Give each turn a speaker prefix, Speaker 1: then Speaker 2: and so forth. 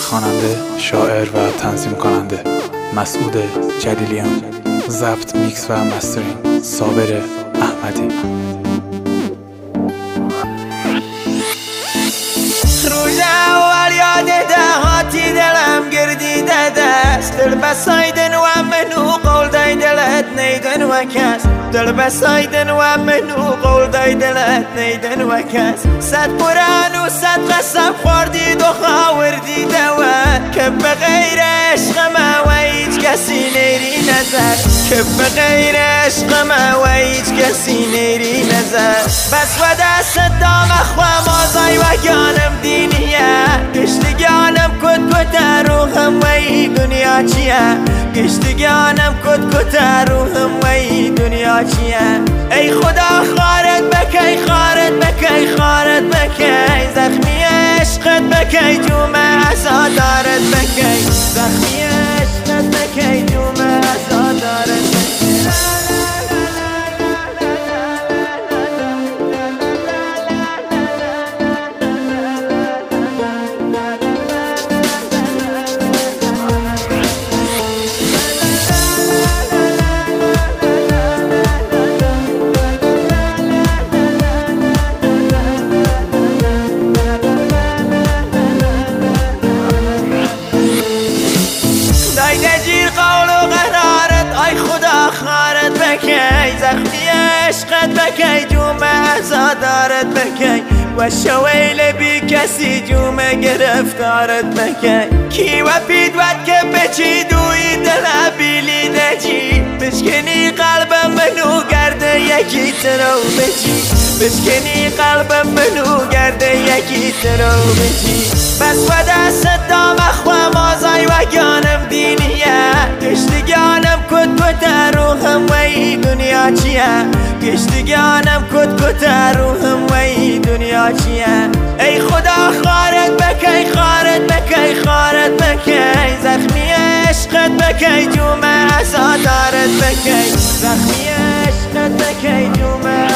Speaker 1: خواننده، شاعر و تنظیم کننده مسعود جلیلیان. ضبط، میکس و مسترینگ صابر احمدی.
Speaker 2: روز اول یاد دهاتی دلم گردیده دست، دل بسایدن و منو قول دای دلت نیدن و کس، دل بسایدن و منو قول دای دلت نیدن و کس. صد قرآن و صد قسم خوردید و خاوردی دوت که بغیر عشق ما و هیچ کسی نیری نظر، که بغیر عشق ما و هیچ کسی نیری نظر. بس و دست دام اخوام آزای و گانم دینیه، گشتگانم کت کت روحم و ای دنیا چیه، گشتگانم کت کت روحم و ای دنیا چیه. ای خدا خارت بکی، خارت بکی، خارت بکی، زخمی عشقت بکی، جومه عزادارت بکی، زخمی عشقت بکی، جومه عزادارت بکی. خارت بکی، زخمی عشقت بکی، جومه عزادارت بکی، و شویل بی کسی جومه گرفتارت بکی. کی و پیدوت که بچی دوی دل بیلی دجی، بشکنی قلبم منو گرده یکی ترو بچی، بشکنی قلبم منو گرده یکی ترو بچی. بس و دست دام اخوام آزای و گانم دینیه، گشتگانم کت کت روحم و ای دنیا چیه، گشتگانم کت کت روحم و ای دنیا چیه. ای خدا خارت بکی، خارت بکی، خارت بکی، زخمی عشقت بکی، جومه عزادارت بکی، زخمی عشقت بکی، جومه